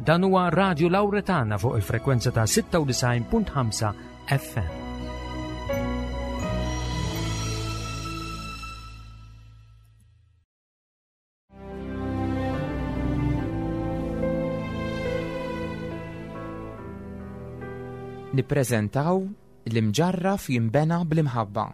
Dan huwa Radio Lawretana fuq il-frekwenza ta' 96.5 FM. Nippreżentaw l-imġarraf jinbena bl-imħabba.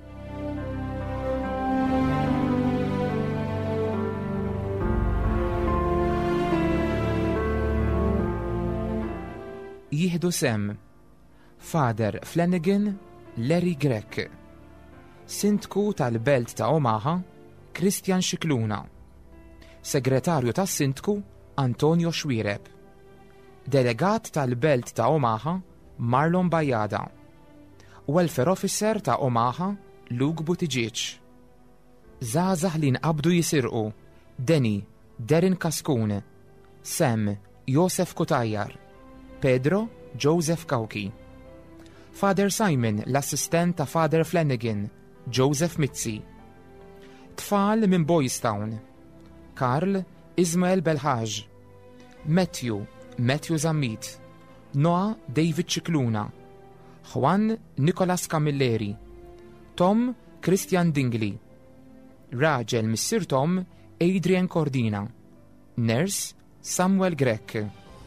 Jieħdu sem Father Flanagan Larry Grech, Sindku tal-Belt ta' Omaha Christian Xikluna, Segretarju tas-Sindku Antonio Xwireb, Delegat tal-Belt ta' Omaha Marlon Bajada, Welfare Officer ta' Omaha Luke Buttigieg. Żgħażagħ li nqabdu jisirqu Denny Derin Kaskun, Sam Joseph Kutajjar, Pedro Joseph Kauki. Father Simon l-assistent ta' Father Flanagan Joseph Mitzi. Tfal minn Boystown Karl Ismael Belħaġ, Matthew Zammit, Noah David Xikluna, Juan Nicolas Camilleri, Tom Christian Dingley, Raġel Missir Tom Adrian Cordina, Nurse Samuel Grech.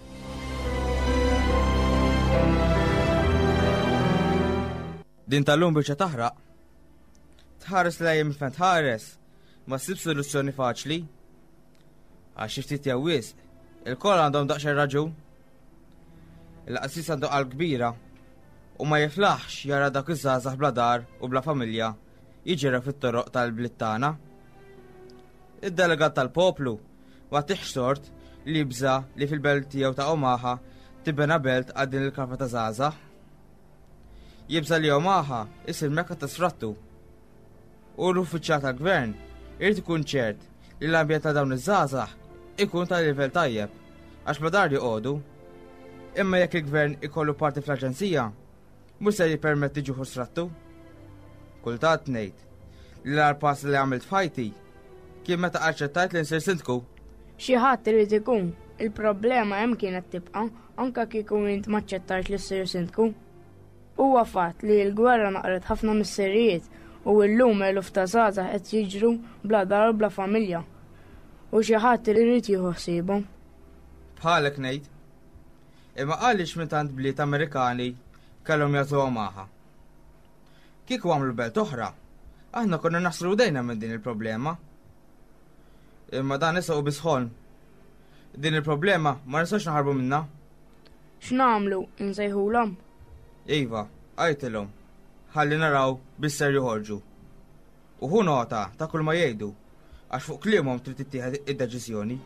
Din tal-lum biex taħraq. Tħares lejjem fejn tħares, ma ssib soluzzjoni faċli. Għax ftit jawwies, il-kol għandhom daqsxejn raġun. Il-qassis għandu qalb kbira u ma jiflaħx jara dak iż-żgħażagħ bla dar u bla familja jiġri fit-toroq tal-bliet tagħna. Id-delegat tal-poplu wa tiħsort li jibża li fil-belt tiegħu ta' Omaha tibena belt għal din il-karfa ta' żgħażagħ. Jibża li Omaha isir mekka ta' sfrattu. U l-uffiċjal tal-gvern irid ikun ċert li l-ambjent ta' dawn iż-żgħażagħ ikun ta' livell tajjeb għax bla dar joqogħdu. Imma jekk il-gvern ikollu parti fl-aġenzija, mhux se jippermetti ġuħu sfrattu. Kultant ngħid li l-arpass li għamilt f'ħajti kien meta aċċettajt li nsir sindku. Xi ħadd irid ikun, il-problema hemm kienet tibqa' anke kieku int ma ċċettajt li ssir sindku. Huwa fatt li l-gwerra naqret ħafna mis-serrijiet u llum eluf ta' żgħażagħ qed jiġru bla dar bla familja. U xi ħadd irid jieħu ħsiebhom. Bħalek ngħid. Imma għaliex minn tant bliet Amerikani kellhom jagħtu Omaha. Kieku għamlu belt oħra, aħna konna naħsru dejna minn din il-problema. Imma dan issa u bisħolm. Din il-problema ma nistax naħarbu minnha. X'nagħmlu insejħulhom? Iva, għajtilhom, ħalli naraw bis-ser joħorġu. U hu nota ta' kull ma jgħidu, għax fuq kliemhom trid tittieħed id-deċiżjoni.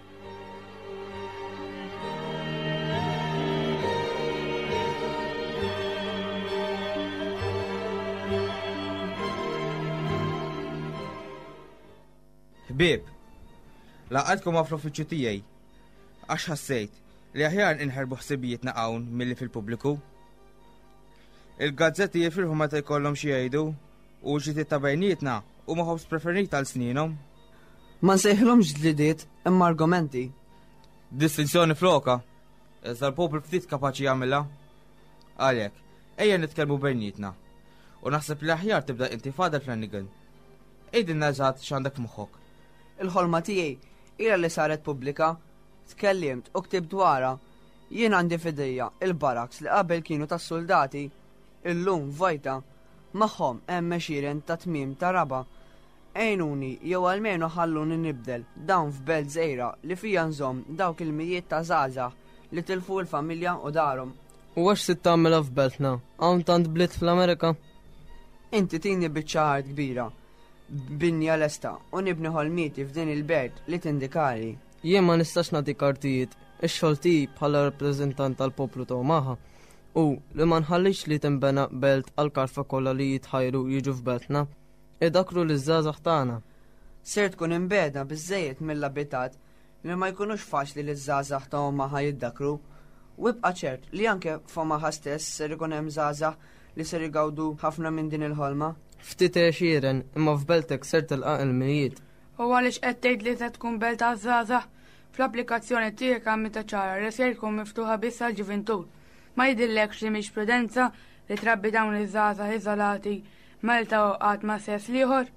Ħbieb, laqgħetkom ma' fl-uffiċċju tiegħi għax ħassejt li aħjar inħerbu ħsibijietna hawn milli fil-pubbliku. Il-gazzetti jifirħu meta jkollhom xi jgħidu u ġitiet ta' bejnietna huma ħobs preferit għal sninhom. Ma nsejħilhomx ġlidiet imma argumenti. Distinzjoni floka, iżda l-poplu ftit kapaċi jagħmilha. Għalhekk, ejja nitkellmu bejnietna. U naħseb li aħjar tibda inti Father Flanagan. Ejdilna eżatt x'għandek f'moħħok. Il-ħolma tiegħi ilha li saret pubblika, tkellimt u ktibt dwarha. Jien għandi fidejja il-baraks li qabel kienu tas-soldati. Illum vajta magħhom hemm mexieren ta' tmiem ta' raba. Għejnuni jew almenu ħalluni nibdel dawn f'belt żgħira li fija nżomm dawk il-mijiet ta' żgħażagħ li tilfu l-familja u darhom. U għax sitt tagħmilha f'beltna? Hawn tant bliet fl-Amerika? Inti tini biċċa art kbira, binja lesta u nibni ħolmieti f'din il-belt li tindikali. Jien ma nistax nagħti kartijiet, ix-xogħol tiegħi bħala rappreżentant tal-poplu ta' Omaha u li ma nħallix li tinbena belt għall-karfa kollha li jitħajru jiġu f'beltna, idakru li żgħażagħ tagħna. Ser tkun imbeda biżżejjed mill-abitat li ma jkunux faċli li żgħażagħ ta' Omaha jiddakru, u ibqa' ċert li anke f'Omaha stess ser ikun hemm żgħażagħ li ser igawdu ħafna minn din il-ħolma. Ftit għexieren imma f'beltek ser tilqa' il-mijiet. U għaliex qed tgħid li se tkun belt għaż-żgħażagħ Fl-applikazzjoni tiegħek għamita ċara li se jkun miftuħa biss għall-ġuventur. Ma jidillekx li mhix prudenza li trabbi dawn iż-żgħażagħ iżolati Malta qatt ma' sess ieħor?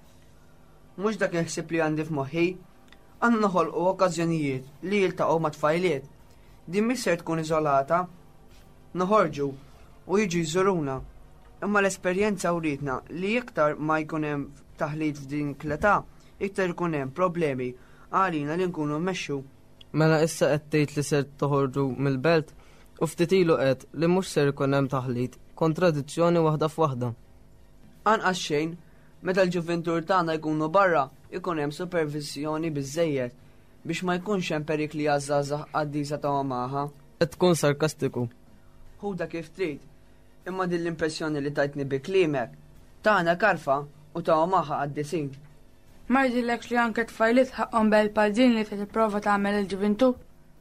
Mhux dak il-ħsieb li għandi f'moħħi, għandna noħolqu okkażjonijiet li jiltaqgħu ma' tfajliet. Din mhix se tkun iżolata, noħorġu u jiġu jżuruna. Imma l-esperjenza uritna li iktar ma jkun hemm taħlit f'din l-età, iktar ikun hemm problemi għalina li nkunu mmexxu. Mela issa qed tgħid li ser toħorġu mill-belt u ftit ilu qed li mhux ser ikun hemm taħlit, kontradizzjoni waħda f'waħda. Anqas xejn, meta l-ġuventur tagħna jkunu barra, ikun hemm supervizjoni biżżejjed biex ma jkunx hemm perikli għażażaħ għaddiża ta' magħha. Qed tkun sarkastiku. Ħuda kif trid, imma din l-impressjoni li tajtni bi klimek tagħna karfa u ta' magħha għaddisin. Ma jidillekx li anke tfajliet ħaqhom bel bħal din li se tipprova tagħmel il-ġuventur?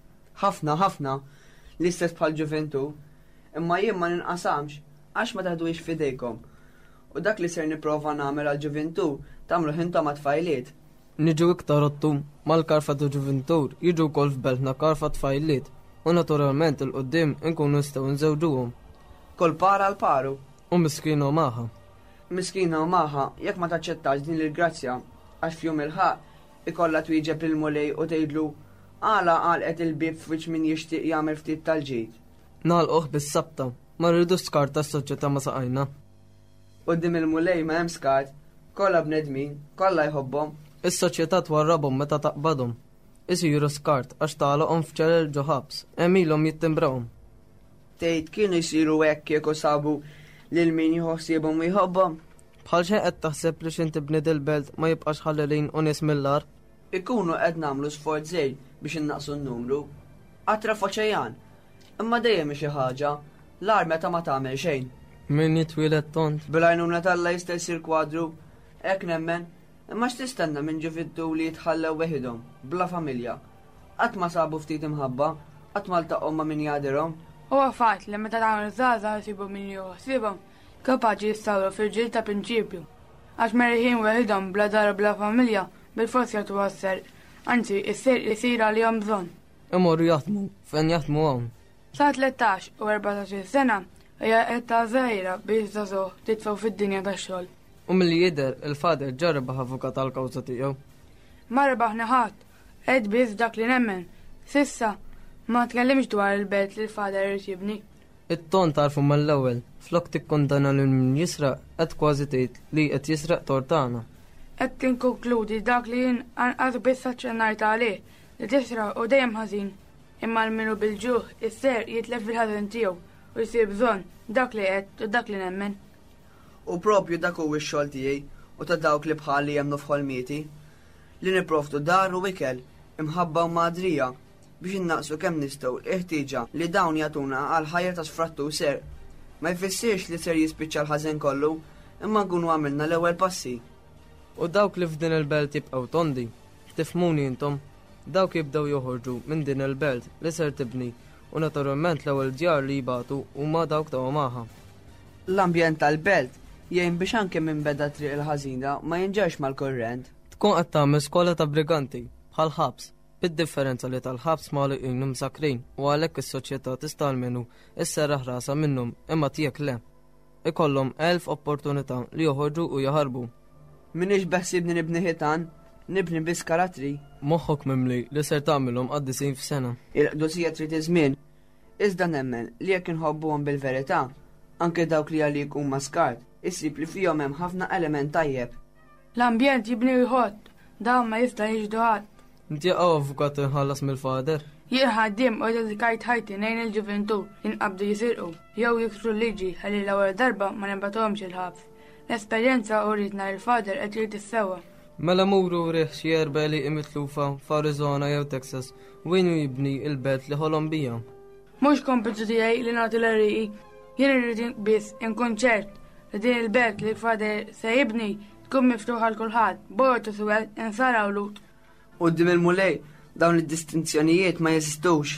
Ħafna l-istess bħal ġuventur, imma jien ma ninqasamx għax ma taħduhiex f'idejkom. U dak li ser nipprova nagħmel għall-ġuventur tagħmlu ħintom ma' tfajliet. Niġu iktar ottum mal-karfa ta' ġuventur jiġu wkoll f'beltna karfa tfajliet u naturalment il-qoddim inkunu nistgħu nżewġuhom. Kol para l-paru. U miskina u magħha. Miskina u magħha jekk ma taċċettax din il-grazzja għax fjum il-ħaq ikollha twieġeb lil mulej u tgħidlu għala qalqet il-bib f'wiċċ min jixtieq jagħmel ftit tal-ġid. Nagħlquh bis-sabta, ma rridux skart tas-soċjetà ma saqajna. Quddiem il-mulej ma hemm skart, kollha bnedmin, kollha jħobbhom. Is-soċjetà twarrabhom meta taqbadhom. Isiru skart għax tagħloqhom f'ċelel ġo ħabs, emilhom jittimbrawhom. Tgħid kienu jsiru hekk kieku sabu lil min jħossibhom u jħobbhom. Bħal xejn qed taħseb li xinti bnied il-belt ma jibqax ħallelin u nies mill-ar? Ikunu qed nagħmlu sforz żejr biex innaqsu n-numru. Qatra foċejan, imma dejjem xi ħaġa, l-ar meta ma tagħmel xejn. Min jitwieled tont. Bil-għajnuna tal-la jista' jsir kwadru, hekk nemmen, imma x'tistenna minn ġuventu li jitħallew weħidhom, bla familja. Qatt ma sabu ftit imħabba, qatt ma ltaqgħu ma' min jgħadirhom. Huwa fatt li meta dawn iż-żgħażagħ jsibu min joħsibhom kapaċi jistawru fil-ġil ta' prinċipju. Għax merħin weħidhom bla dar bla familja bil-forsi jagħtu għasser, anzi jsir għalihom bżonn. Imorru jaħdmu, fejn jaħdmu hawn. Sa 13 u 14 sena hija età żgħira biex żagħżugħ titfgħu fid-dinja tax-xogħol. U milli jidher il-fader ġarrebaħ avukat tal-kawża tiegħu. Ma rebaħ ħadd, qed biss dak li nemmen. Sissa ma tkellimx dwar il-belt li l-fader irid jibni. It-ton tarfu mal-ewwel, flok tikkondanna lil min jisraq qed kważi tgħid li qed jisraq tortana. Qed tinkonkludi dak li jien anqas biss aċċennajt għalih li tisraq u dejjem ħażin. Imma l-minu bil-ġuħ is-ser jitlef fil-ħażin tiegħu u jsir bżonn dak li qed u dak li nemmen. U propju dak huwa x-xogħol tiegħi u ta' dawk li bħalli jemnu f'ħolmieti li nipprovdu dar u ikel imħabba u madrija biex innaqsu kemm nistgħu l-ħtieġa li dawn jagħtuna għal ħajja ta' sfrattu ser. Ma jfissirx li ser jispiċċa l-ħażen kollu, imma nkunu għamilna l-ewwel passi. U dawk li f'din il-belt jibqgħu tondi, tifhmuni intom, dawk jibdew joħorġu minn din il-belt li ser tibni u naturalment l-ewwel djar li jibatu huma dawk ta' magħha. L-ambjent tal-belt jgħin biex anke minn beda triq il-ħażina ma jinġerx mal-korrent. Tkun qed tagħmel skola ta' briganti bħal ħabs. Bid-differenza li tal-ħabs ma li innum sakrin u għalhekk is-soċjetà tista' almenu isserraħ rasa minnhom imma tiegħek le. Ikollhom 1000 opportunità li joħorġu u jaħarbu. Minix beħsibni nibni ħitan, nibni biss karattri. Moħħok mimli li ser tagħmilhom qaddisin f'sena. Il-qdusija trid iż-żmien. Iżda nemmen li jekk inħobbuhom bil-verità, anke dawk li għalik huma skart, issib li fihom hemm ħafna element tajjeb. L-ambjent jibni jħott, dawn ma jista' jiġdu ħadd. Inti għaw avukat inħallas mill-fader? Jien ħaddiem u dedikajt ħajti ngħin il-ġuventur jinqabdu jisirqu jew jiksru l-liġi ħalli l-ewwel darba ma nibgħatuhomx il-ħabs. L-esperjenza uritna il-fader qed jrid issewwa. Mela muru rieħ xi erba' li mitlufa f'Arizona jew Texas wejn jibni il-belt li ħolhom bija. Mhux kompitu tiegħi li nagħti l-ariqi, jien irrid biss inkun ċert li din il-belt li l-fader se jibni tkun miftuħa l kulħadd, bojtu suwed insaraw lut. Qudiem il-mulej dawn id-distinzjonijiet ma jeżistux.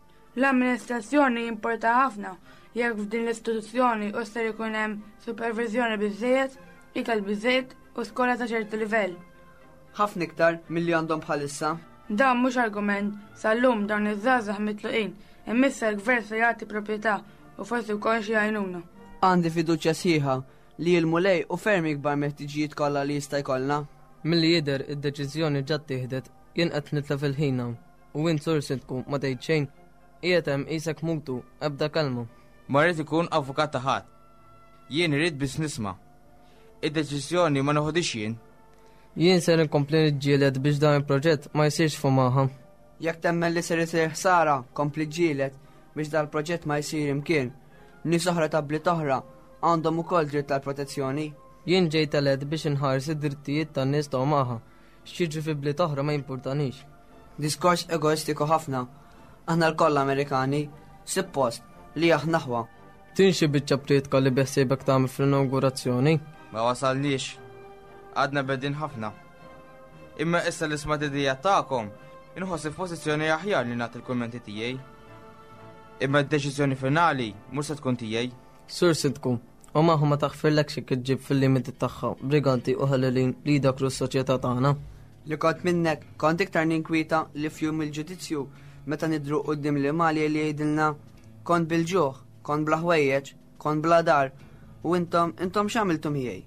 L-amministrazzjoni importa ħafna jekk f'din l-istituzzjoni u ser ikun hemm supervizjoni biżżejjed, ikel biżżejjed u skola ta' ċertu livell. Ħafna iktar milli għandhom bħalissa. Dan mhux argument sal-lum dawn iż-żgħażagħ mitluqin imissa l-gvern se jagħti proprjetà u forsi wkoll xi għajnuna. Għandi fiduċja sħiħa li l-mulej u ferm ikbar meħtiġijiet kollha li jista' jkollna. Milli jidher id-deċiżjoni ġad tieħdet jien qed nitlef il-ħin hawn u int sur Sindku ma tgħid xejn qiegħed hemm qisek mutu ebda kelma. Ma rrid ikun avukat ta' ħadd. Jien irid biss nisma'. Id-deċiżjoni ma noħodix jien. Jien ser inkompli niġġieled biex dan il-proġett ma jsirx fumaha. Jekk temmen li ser isir ħsara, kompli ġielet biex dal-proġett ma jsir imkien. Nies oħra ta' bliet oħra għandhom ukoll dritt tal-protezzjoni. Jien ġejt eled biex inħares id-drittijiet tan-nies ta' Omaha. X'jiġri fi bliet oħra ma jimpurtanix. Diskors egoistiku ħafna. Aħna l-koll Amerikani, suppost li aħna ħwa. Tinxi biċċa pritka li beħsejbek tagħmel fl-inaugurazzjoni? Ma wasalniex. Għadna bedin ħafna. Imma issa l-isma' tidija tagħkom inħossi f'pożizzjoni aħjar li nagħti l-kummenti tiegħi. Imma d-deċiżjoni finali mhux se tkun tiegħi. Sur Sindku, Omaha ma taħfirlekx jekk iġġib fil-limiti tagħha briganti u ħallelin li jdakru s-soċjetà tagħna. Li kont minnek, kont iktar ninkwita li fjum il-ġudizzju meta nidru qudiem li mali li jgħidilna kont bil-ġuħ, kont bla ħwejjeġ, kont bla dar u intom x'għamiltu miegħi.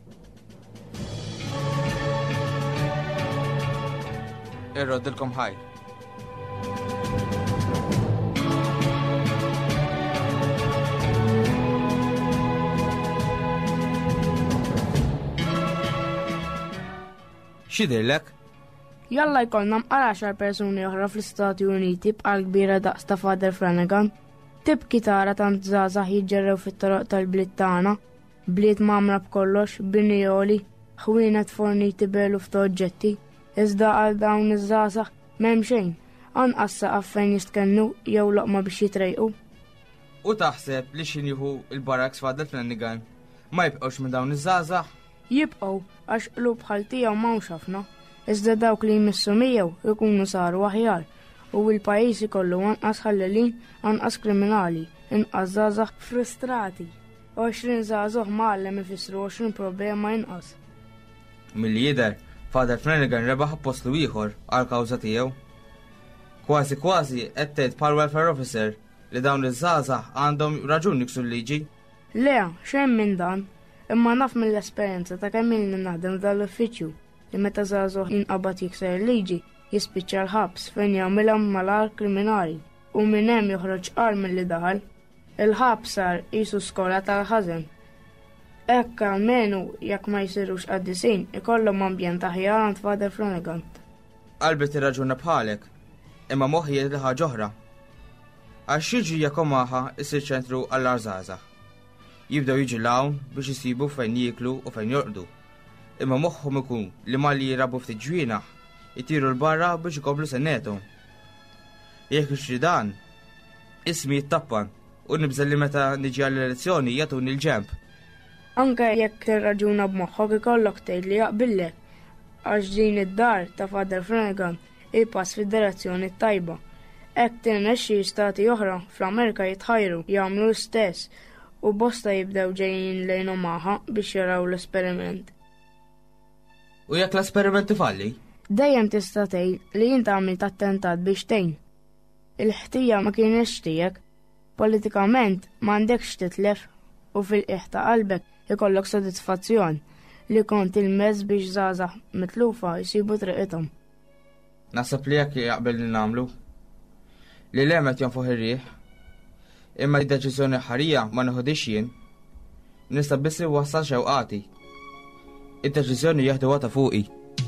Irroddilkom ħajr. X'idhirlek? Jalla jkollna mqar 10 persuni oħra fl-Istati Uniti bqal kbira daqs ta' Father Flanagan. Tib kitara tant żgħażagħ jiġġerrew fit-toroq tal-bliet tagħna, bliet mamra b'kollox, binjoli, ħwienet forniti belu f'toġġetti. Iżda għal dawn iż-żgħażagħ m'hemm xejn, anqas saqaf fejn jistkennu jew loqma biex jitrejqu. U taħseb li xinjuhu il-barraks Father Flanagan ma jibqgħux minn dawn iż-żgħażagħ? Jibqgħu għax qlub bħal tiegħu m'hawnx ħafna. Iżda dawk li jmissu miegħu ikunu saru aħjar u l-pajjiż ikollu anqas ħallelin, anqas kriminali, inqas żgħażagħ frustrati. 20 żgħażagħ mgħallem ifissru 20 problema inqas. Milli jidher Father Flanagan rebaħ postlu ieħor għal kawża tiegħu. Kważi qed tgħid bħal welfare officer li dawn iż-żgħażagħ għandhom raġun niksu l-liġi. Le, xejn minn dan, imma naf mill-esperjenza ta' kemm ilni naħdem dal-uffiċċju li meta żgħażagħ jinqabad jikser il-liġi jispiċċa l-ħabs fejn jagħmilhom malar kriminali u minn hemm joħroġ qar milli daħal. Il-ħabs sar qisu skola tal-ħażen. Hekk almenu jekk ma jsirux qaddisin ikollhom ambjent aħjar għand Father Flanagan. Qalbi tirraġuna bħalek, imma moħħi li ħaġa oħra. Għax jiġri jekk Omaha isir ċentru għall-żgħażagħ. Jibdew jiġu l-hawn biex isibu fejn jieklu u fejn jorqdu. Imma moħħhom ikun li malli jirabu ftit ġwienaħ jitiru l-barra biex ikomplu sennethom. Jekk ixri dan, ismi jittappan u nibżel li meta niġi għall-elezzjoni jagħtuni l-ġemp. Anke jekk tirraġuna b'moħħok ikollok tgħid li jaqbillek għax din id-dar ta' Father Flanagan ipass fid-direzzjoni tajba. Hekk tirnexxi stati oħra fl-Amerika jitħajru jagħmlu l-istess u bosta jibdew ġejjin lejn Omaha biex jaraw l-esperiment. U jekk l-esperiment ifalli? Dejjem tista' tgħid li jien għamilt attentat biex tgħin. Il-ħtija ma kienx tiegħek, politikament m'għandekx titlef u fil-qiegħ ta' qalbek ikollok sodisfazzjon li kont il-mezz biex żgħażagħ mitlufa jsibu triqithom. Naħseb li jekk jaqbel li nagħmlu. Li lemet jonfuħ ir-riħ, imma d-deċiżjoni ħarija ma neħodix jien. Nista' biss iwassal xewqati. Id-deċiżjoni jieħduha ta' fuqi.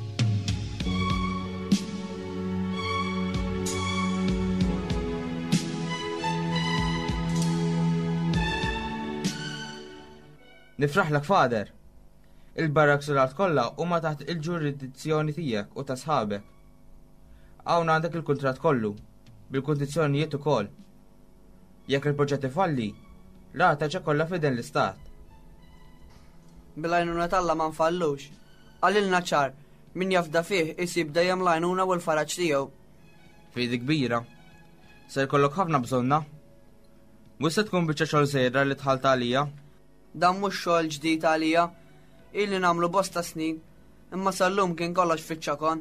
Nifraħlek Father. Il-barraks u l-art kollha huma taħt il-ġurisdizzjoni tiegħek u ta' sħabek. Hawn għandek il-kuntratt kollu, bil-kundizzjonijiet ukoll. Jekk il-proġett ifalli, rata ġa kollha f'idejn l-istat. Bil-għajnuna talla ma nfallux. Għalilna ċar, min jafda fih isib dejjem l-għajnuna u l-faraġġ tiegħu. Fidi kbira. Se jkollok ħafna bżonna. Mhux se tkun biċċa xogħol żejra li tħalt għalija. Dan mhux xogħol ġdid għalija, illi nagħmlu bosta snin, imma sal-lum kien kollox fiċ-ċakon,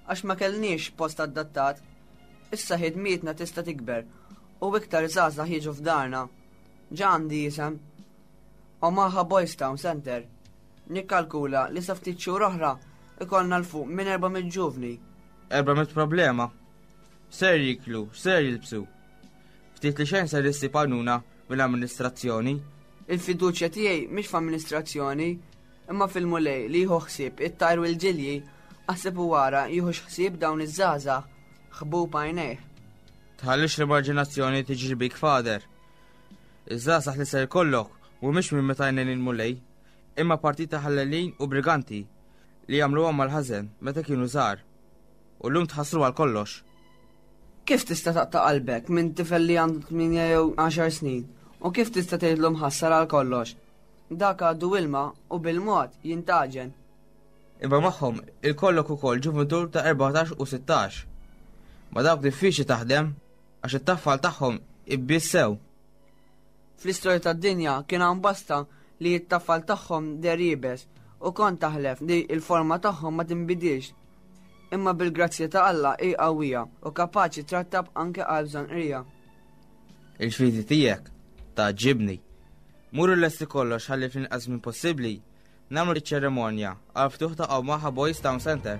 għax ma kellniex post adattat. Issa ħidmietna tista' tikber u iktar żgħażagħ jiġu f'darna. Ġa għandi isem Omaha Boys Town Center. Nikkalkula li sa ftit xhur oħra ikollna l-fuq minn 400 ġuvni. 400 problema. Ser jiklu, ser jilbsu. Ftit li xejn ser jistipanuna mill-amministrazzjoni. Il-fiduċja tiegħi mhix f'amministrazzjoni, imma fil-mulej li jieħu ħsieb it-tajr u l-ġilji għasib u wara jieħu ħsieb dawn iż-żgħażagħ ħbub għajnejh. Tħallix l-immaġinazzjoni tiġi bik fader. Iż-żgħażagħ li ser jkollok mhumiex minn meta jnejn il-mulej, imma partita ħallelin u briganti li jagħmluhom mal-ħażen meta kienu żgħar. U llum tħassru għal kollox. Kif tista' taqta' qalbek minn tifel li għandu 8 jew 10 snin? U kif tista' tgħidlu mħassar għal kollox? Dak għaddu ilma u bil-mod jintaġen. Imma magħhom il-kollok ukoll ġuventur ta' 14 u 16. Ma dawk diffiċli taħdem għax it-taffal tagħhom ibbissew. Fl-istorja tad-dinja kien hawn basta li t-taffal tagħhom deribes u kont taħlef li il-forma tagħhom ma tinbidilx. Imma bil-grazzja ta' Alla hi qawwija u kapaċi trattab anke għal żanqrija. Il-fidi tiegħek taġġibni. Muru lesti kollox ħalli fl-inqas minn possibbli nagħmlu iċ-ċerimonja għal ftuħ ta' Omaha Boys Town Center.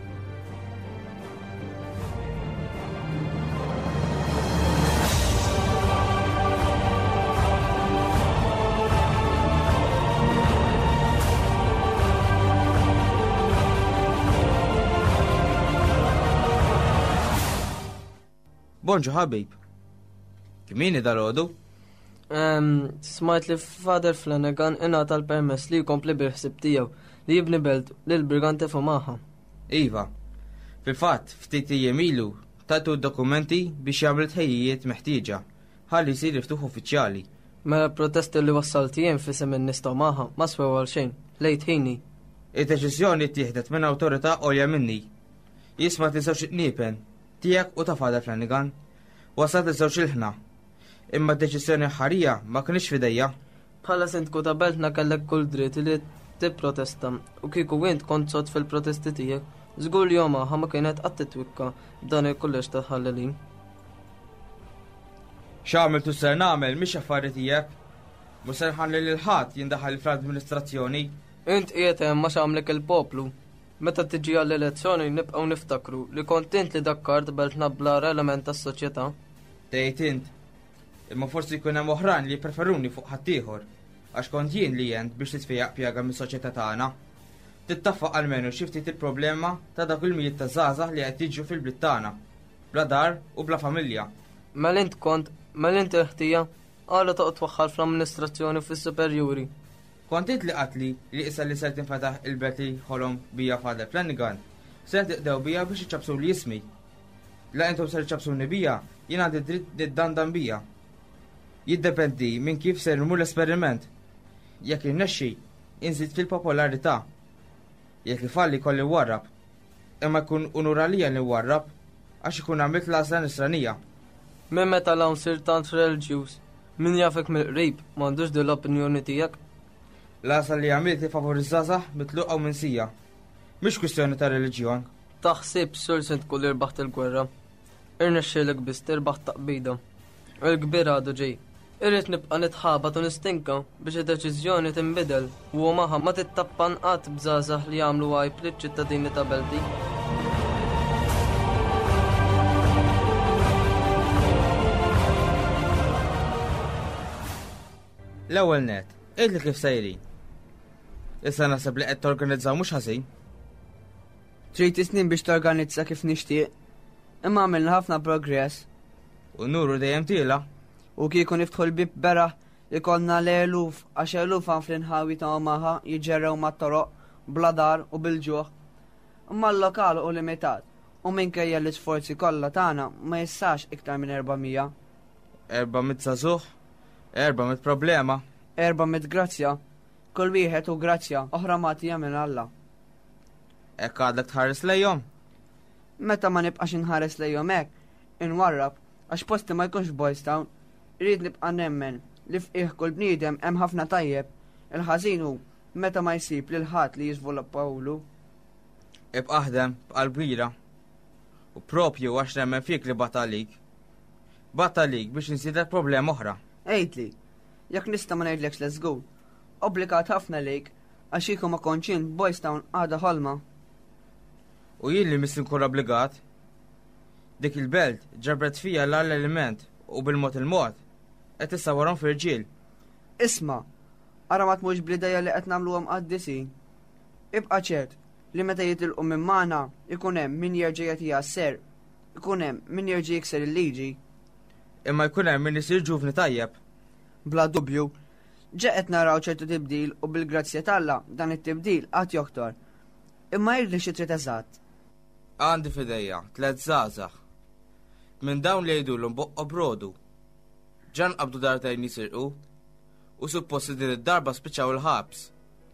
Bonġu ħabib. Kimini dal-għodu? Smajt li Father Flanagan ingħata l-permess li jkompli bil-ħsieb tiegħu li jibni belt lill-briganti f'Omaha. Iva. Fil-fatt, ftit jemilu tagħtu d-dokumenti biex jagħmel tħejjijiet meħtieġa ħalli jsir ftuħ uffiċjali. Mela protesti li wassalti jien fisem in-nies ta' Omaha ma swew għal xejn. Lejt ħini. Id-deċiżjoni ttieħdet minn awtorità għolja minni. Jisma' tiżewġ it-niepen tiegħek u ta' Father Flanagan. Wasat iż-żewġ il-ħna. Imma d-deċiżjoni ħarija ma kienx f'idejja. Bħala sindku ta' beltna kellek kull dritt li tipprotesta u kieku int kont sod fil-protesti tiegħek. Żgur li Omaha ma kienet qatt titwikka b'dan il-kulleġġ ta' ħallelin. X'għamiltu ser nagħmel mhix affarijiet tiegħek. Mhux ser ħallel lil ħadd jindaħal fl-administrazzjoni. Int qiegħed hemm ma x'għamlek il-poplu. Meta tiġi għall-elezzjoni nibqgħu niftakru li kont int li dakkart beltna blar element tas-soċjetà. Tgħid int. Imma forsi jkun hemm oħrajn li jippreferuni fuq ħaddieħor għax kont jien li jent biex titfejjaq pjaga mis-soċjetà tagħna. Tittaffaq almenu xi ftit il-problema ta' dak il-mijiet ta' żgħażagħ li qed jiġu fil-bliet tagħna, bla dar u bla familja. Mela int ħtija qalu toqgħod twaħħal fl-amministrazzjoni fis-superjuri. Kont int li qatli li issa li ser tinfetaħ il-bet li ħolhom bija Father Flanagan, ser tiqdew bija biex iċċabsu li jismi. La intom ser iċċabsuni bija, jien għandi dritt niddandan bija. Jiddependi minn kif ser imur l-esperiment. Jekk innexxi, inżid fil-popolarità. Jekk ifalli kolli warrab. Imma jkun unuralija li warrab għax ikun għamilt l-għażla nisranija. Minn meta l-hawn sir tant reliġjuż, min jafek mill-qrib m'għandux din l-opinjoni tiegħek? L-għażla li għamilt jifavorizzazah mitluqa u minsija. Mhix kwistjoni ta' reliġjon. Taħsib sur se tkun irbaħt il-gwerra. Irnexxielek biss tirbaħ taqbida. Il-kbir għadu ġej. Irrid nibqa' nitħabat u nistinka biex id-deċiżjoni tinbidel u Omaha ma tittappan qatt bżgħażagħ li jagħmlu għajb liċ-ċittadini ta' belti. L-ewwel net, qedli kif sejri. Issa naħseb li qed torganizzaw mhux ħażin. Trid snin biex torganizza kif nixtieq, imma għamilna ħafna progress. U nuru dejjem tiela. U kieku niftħu l-bib beraħ ikollna l-eluf għax eluf għan fl-inħawi ta' Omaha jiġġerrew mat-toroq bla dar u bil-ġuħ. Imma l-lokal u limitat u minkejja l-isforzi kollha tagħna ma jissax iktar minn 400. 400 żagħżugħ, 400 problema. 400 grazzja, kull wieħed u grazzja oħra magħtija minn Alla. Hekk għadek tħares lejhom? Meta ma nibqax inħares lejhom hekk, inwarrab għax posti ma jkunx Boys Town, irid nibqa' nemmen li fqih kull bniedem hemm ħafna tajjeb, il-ħażin hu meta ma jsib lil ħadd li jiżviluppawlu. Ibqa' ħdem b'qalb kbira U propju għax nemmen fik li batalik. Batalik biex nsidek problem oħra. Ejdli, jekk nista' ma ngħidlekx let's go. Obbligat ħafna lejk għax jieku ma konċin Boys Town għada ħolma. U jien li mis nkun obbligat. Dik il-belt ġabret fija l-element u bil-mod il-mod qed issawarhom fir-ġiel. Isma', ara ma tmux bl-idea li qed nagħmluhom qaddisi. Ibqa' ċert li meta jitilqu minn magħna ikun hemm min jerġa' jagħtiha s-ser, ikun hemm min jerġa' jikser il-liġi. Imma jkun hemm min isir ġuvni tajjeb. Bla dubju, ġeqet naraw ċertu tibdil u bil-grazzja talla dan it-tibdil qatt joktor. Imma jgħidli xi trid eżatt. Għandi fidejja 3 żgħażagħ. Minn dawn li jgħidulhom boqqo brodu. Ġan qabdu dartajn jisirqu u supposti din id-darba spiċċaw il-ħabs.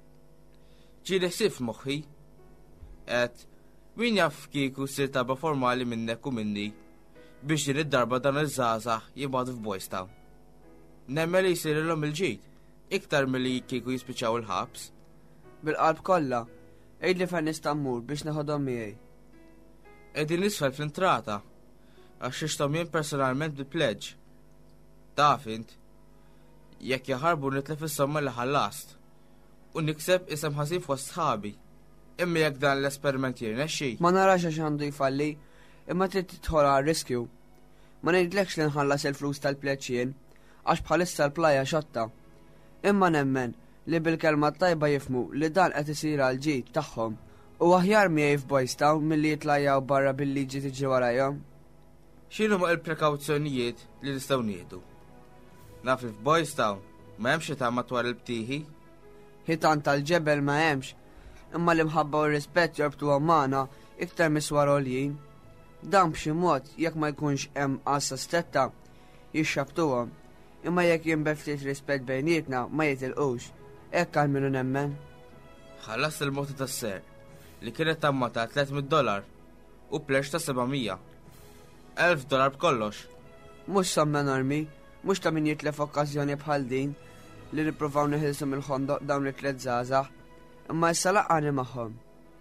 Ġieli ħsieb f'moħħi qed min jaf kieku ssir talba formali minnek u minni biex din id-darba dan iż-żgħażagħ jibgħatu f'Boys Town. Nemmel li jsirilhom il-ġid iktar milli kieku jispiċċaw il-ħabs. Bil-qalb kollha, għidli fejn nista' mmur biex neħodhom miegħi. Qegħdin nisfel fl-intrata għax xixtom jien personalment bil-pledġ. Taf int, jekk jaħarbu nitlef is-somma li ħallast u nikseb isem ħażin fost sħabi. Imma jekk dan l-esperiment jirnexxi. Ma narax għax għandu jfalli, imma trid tidħol għar-riskju. Ma ngħidlekx li nħallas il-flus tal-pledġ jien għax bħalissa l-plajja xotta. Imma nemmen li bil-kelma tajba jifmu li dan qed isir għal-ġid tagħhom u aħjar miegħi f'Boys Town milli jitlajjaw barra bil-liġi tiġi warajhom. X'inhuma l-prekawzjonijiet li nistgħu nieħdu? Naf li f'Boys Town ma hemmx ita matwar il-btieħi. Ħitan tal-ġebel ma hemmx, imma li mħabba u rispett jorbtu għammana iktar miswar għoljien. Dan b'xi mod jekk ma jkunx hemm qassa stetta jixxabtuhom, imma jekk jinbel ftit rispett bejnietna ma jitilqux. Hekk għal minnu nemmen. Ħallas il-moti tas-ser li kienet tammata $300 u plex ta' $700. $1000 b'kollox. Mhux somma enormi, mhux ta' min jitlef okkażjoni bħal din li nippruvaw neħilsu mill-ħondoq dawn it-3 żgħażagħ, imma issa laqani magħhom.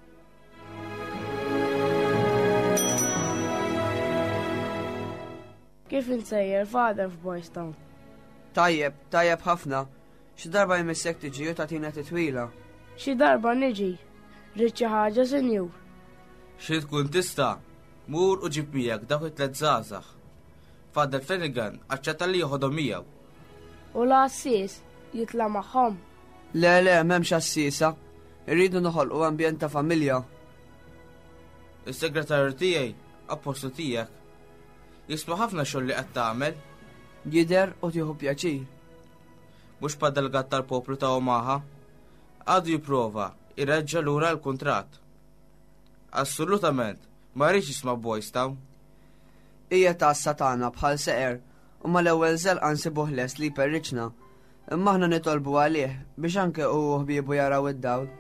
Kif insejjer fader f'Boys Town? Tajjeb ħafna. Xi darba jmissek tiġi u tagħtina titwila. Xi darba niġi, rrid xi ħaġa senjur. Xi tkun tista' mur u ġib miegħek dawk it-3 żgħażagħ. Fader Flanagan aċċetta li joħodhom miegħu. U l-assis jitla magħhom. Le, m'hemmx assisa. Irridu noħolqu ambjent ta' familja. Is-segretarju tiegħi, appostu tiegħek, jisma' ħafna xogħol li qed tagħmel. Jidher u tieħu pjaċir. Mhux bad-delegat tal-poplu ta' Omaha, għadu jipprova irreġġa' lura l-kuntratt. Assolutament, ma rridx jisma' Boys Town. Hija ta' satana bħal seqer, u mal-ewwel żelqa nsibuh les li perriċna. Imma aħna nitolbu għalih biex anke u ħbiebu jaraw id-dawl.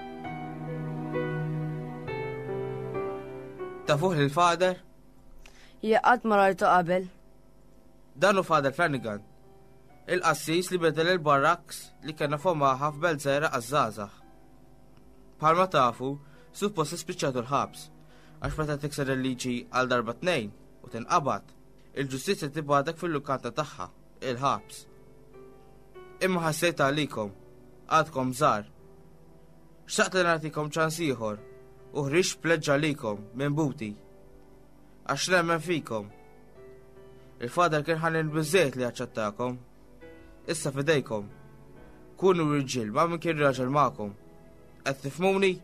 Tafuh lill-fader? Hija qatt ma rajtu qabel. Dan hu Fader Flanagan, il-qassis li bedel il-barraks li kena f'Omaha f'belt żgħira għaż-żgħażagħ. Bħalma tafu, suppost ispiċċatu l-ħabs, għax meta tikser il-liġi għal darba 2 u tinqabad, il-ġustizzja tibgħatek fil-lukanta tagħha, il-ħabs. Imma ħassejt għalikom, għadkom żgħar. Xtaqt li nagħtikom ċans ieħor u ħriġ pledġ għalikom minn buti. Għax nemmen fikom. Il-fader kien ħanin biżżejjed li jaċċettakom. Issa fidejkom. Kunu riġġiel ma' min kien raġel magħkom. Qed tifhmuni?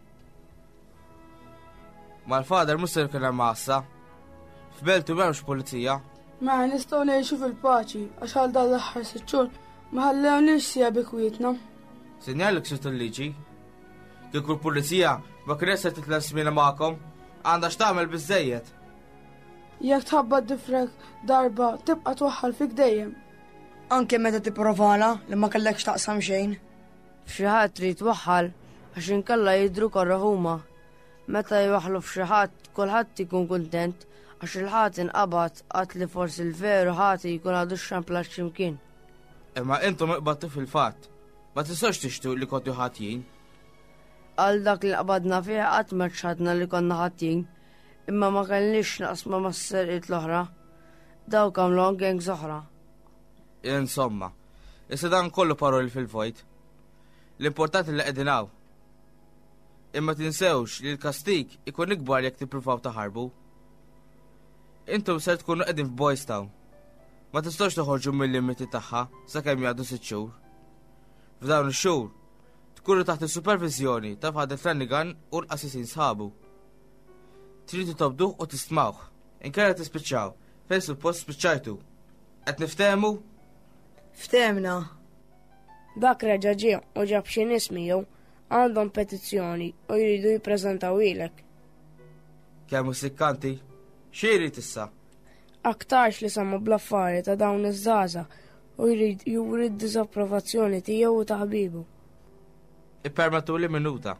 Mal-fader mhux se kien hemm massa. F'beltu m'hemmx pulizija. Ma nistgħu ngħixu fil-paċi għax għal dan l-aħħar 6 xhur ma ħallewniex sija bikwietna. Sinjalik xi liġi. Kieku l-pulizija ma kien se titla' smina magħkom, għandha x'tagħmel biżżejjed. Jekk tħabbad difrek darba tibqa' twaħħal fik dejjem. Anke meta tipprovala li ma kellekx taqsam xejn. F'xi ħadd trid twaħħal għax inkella jidhru korra huma. Meta jwaħħlu f'xi ħadd kulħadd ikun kuntent għax il-ħadd inqabad qatt li forsi l-veru ħati jkun għadu xxamplat x'imkien. Imma intom iqbadtu fil-fatt. Ma tistax tixtu li kontu ħatjin. Għal dak li qabadna fih qatt ma ċħadna li konna ħatjin. imma ma kellix naqsma mas-serqiet l-oħra. Daw kamlhom gangs oħra. Insomma, issa dan kollu paroli fil-vojt. L-importanti li qegħdin hawn. Imma tinsewx li l-kastik ikun ikbar jekk tippruvaw taħarbu. Intom ser tkunu qegħdin f'Boys Town. Ma tistgħux toħorġu mill-limiti tagħha sakemm jgħaddu 6 xhur. F'dawn ix-xhur tkunu taħt is-supervizjoni ta' Father Flanagan u l-qassisin sħabu. Tridu tobduh u tistmawh. Inkella tispiċċaw fejn suppost spiċċajtu. Qed niftehmu? Ftemna. Dak reġa' ġie u ġab xi nies miegħu għandhom petizzjoni u jridu jippreżentaw ilek. Kemm sikkanti? Xi jrid issa? Aktarx li sammu bl-affari ta' dawn iż-żgħażagħ u jrid juri d-diżapprovazzjoni tiegħu u ta' ħbibu. Ippermettu li minuta.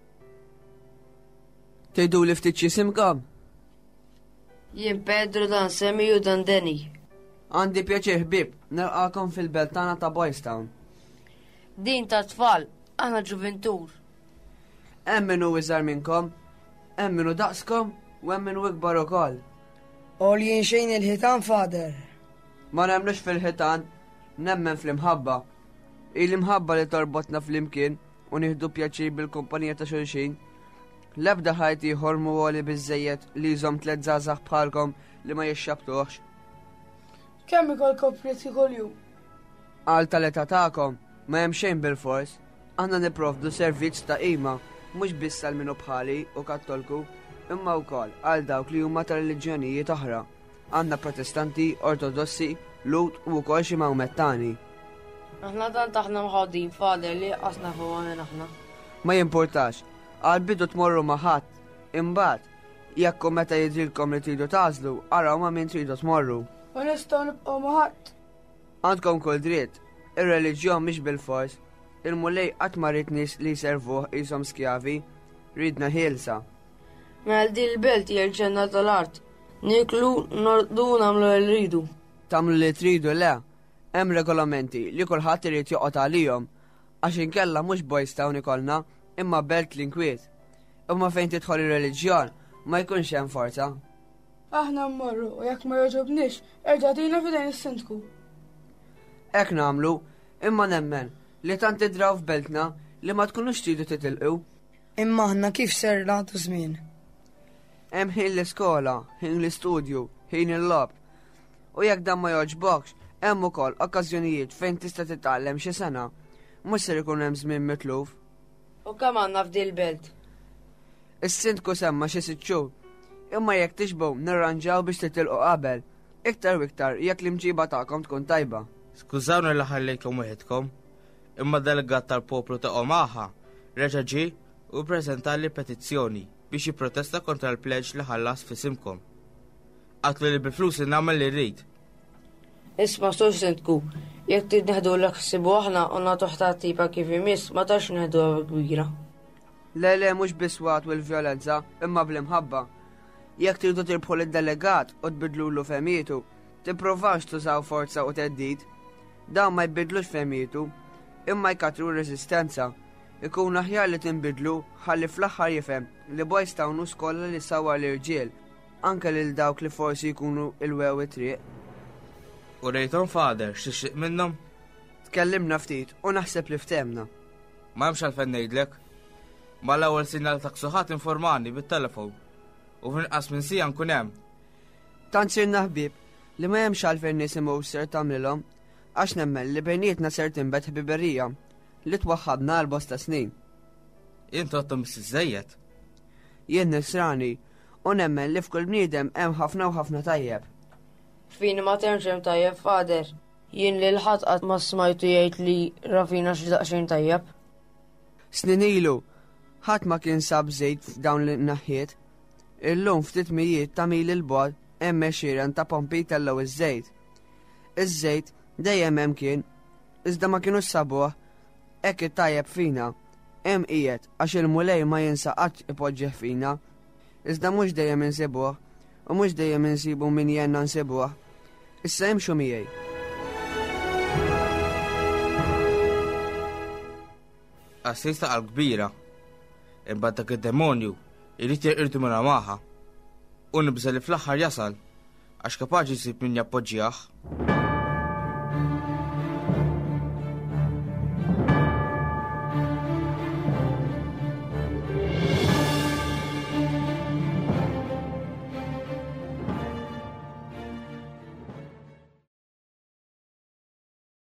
Tgħidu li ftit jisimkom? Jien Pedro dan Semi u dan Deni. Għandi pjaċir ħbib, nilqakom fil-belt tagħna ta' Boys Town. Din ta' tfal, aħna ġuventur. Hemm minnu iżgħar minnkom, hemm minnu daqskom u hemm minnu ikbar ukoll. Għoljien xejn il-ħitan, Fader. Ma nemmnux fil-ħitan, nemmen fl-imħabba. Il-imħabba li torbotna fl-imkien u nieħdu pjaċir bil-kumpanija ta' xulxin. L-ebda ħajt ieħor għoli biżżejjed li jżomm 3 żgħażagħ bħalkom li ma jixxabtuhx. Kemm ikolkom prezzi kuljum? Għal tal-età tagħkom ma hemm xejn bil-fors, aħna nipprovdu servizz ta' qima mhux biss għal minnu bħali u kattolku, imma wkoll għal dawk li huma ta' reliġjonijiet oħra. Għandna protestanti, ortodossi, lut u wkoll xi mawmettani. Aħna dan taħna mħoddin Fader li qasna fuq minn aħna. Ma jimpurtax, għal bidu tmorru ma' ħadd, imbagħad jekk meta jidrilkom li tridu tażlu, araw ma' min tridu tmorru. U nistgħu nibqgħu ma' ħadd. Għandkom kull dritt, ir-reliġjon mhix bil-fors, il-mulej qatt ma rid nies li jservuh qishom skjavi, ridna ħielsa. Mel din il-belt hija l-ġenna tal-art. Niklu nordu nagħmlu li rridu. Tagħmlu li tridu le, hemm regolamenti li kulħadd irid joqgħod għalihom, għax inkella mhux Boys Town ikollna, imma belt l-inkwiet. Imma fejn tidħol ir-reliġjon ma jkunx hemm forza. Aħna mmorru u jekk ma jogħġobniex, erġa' tina f'dejn is-sindku. Hekk nagħmlu, imma nemmen li tant idraw f'beltna li ma tkunux tridu titilqu. Imma aħna kif ser nagħtu żmien? Hemm ħin l-iskola, ħin l-istudju, ħin il-lob. U jekk dan ma jogħġbokx, hemm ukoll okkażjonijiet fejn tista' titgħallem xi sena. Mhux ser ikun hemm żmien mitluf. U kemm għandna f'din il-belt? Is-sindku semma xi 6 xhur. Imma jekk tixbu nirranġaw biex titilqu qabel. Iktar u iktar jekk l-imġiba tagħkom tkun tajba. Skużawni li ħallejtkom wieħedkom, imma delegat tal-poplu ta' Omaha reġa' ġie u ppreżentali petizzjoni biex jipprotesta kontra l-pledġ li ħallas f'isimkom. Qatlu li bil-flus nagħmel li rrid. Isma' sur sindku, jekk trid neħdu l-ħsibu aħna u nagħtu ħtattiba kif imiss ma tax neħdu kbira. Le mhux biswat u l-vjolenza, imma bl-imħabba. Jekk tridu tirbħu lid-delegat u tbidlulu femietu, tipprovawx tużaw forza u teddid. Dawn ma jbidlux femietu, imma jkatru resistenza. Ikun aħjar li tinbidlu ħalli fl-aħħar jifhem li Boys Town skola li sawar l-irġiel, anke lil dawk li forsi jkunu il-wew it-triq. U rejtom Fader x'tixtieq minnhom? Tkellimna ftit u naħseb li ftemna. Ma hemmx għalfejn ngħidlek. Ma l-ewwel sinjal ta' ksuħat informani bit-telefon u f'inqas minn sija nkun hemm. Tant sirna ħbieb li ma hemmx għalfejn nisimgħu ser tagħmlilhom għax nemmen li bejnietna ser tinbet ħbiberija li twaħħadna l-bosta snin. Intu għattom s-sizzejiet? Jien nisrani u nemmen li f'kull bniedem hemm ħafna u ħafna tajjeb. Fini ma temx hemm tajjeb Fader. Jien li l-ħadd qatt ma smajtu jgħid li rafina xi daqsxejn tajjeb. Snin ilu, ħadd ma kien sab żejt f'dawn l-naħiet. Illum ftit mijiet ta' mil il-bod hemm għexieren ta' pompi tellaw iż-żejt. Iż-żejt dejjem hemm kien, iżda ma kienu sabuh, hekk it-tajjeb fina, hemm qiegħed għax il-mulej ma jinsa qatt ipoġġeħ fina, iżda mhux dejjem insibuh u mhux dejjem insibu min jenna nsibuh. Issa imxu miegħi. Assista għal kbira, imbagħad dak id-demonju irid jirqirdu minn Omaha. u nibża li fl-aħħar jasal għax kapaċi jsib min jappoġġjah.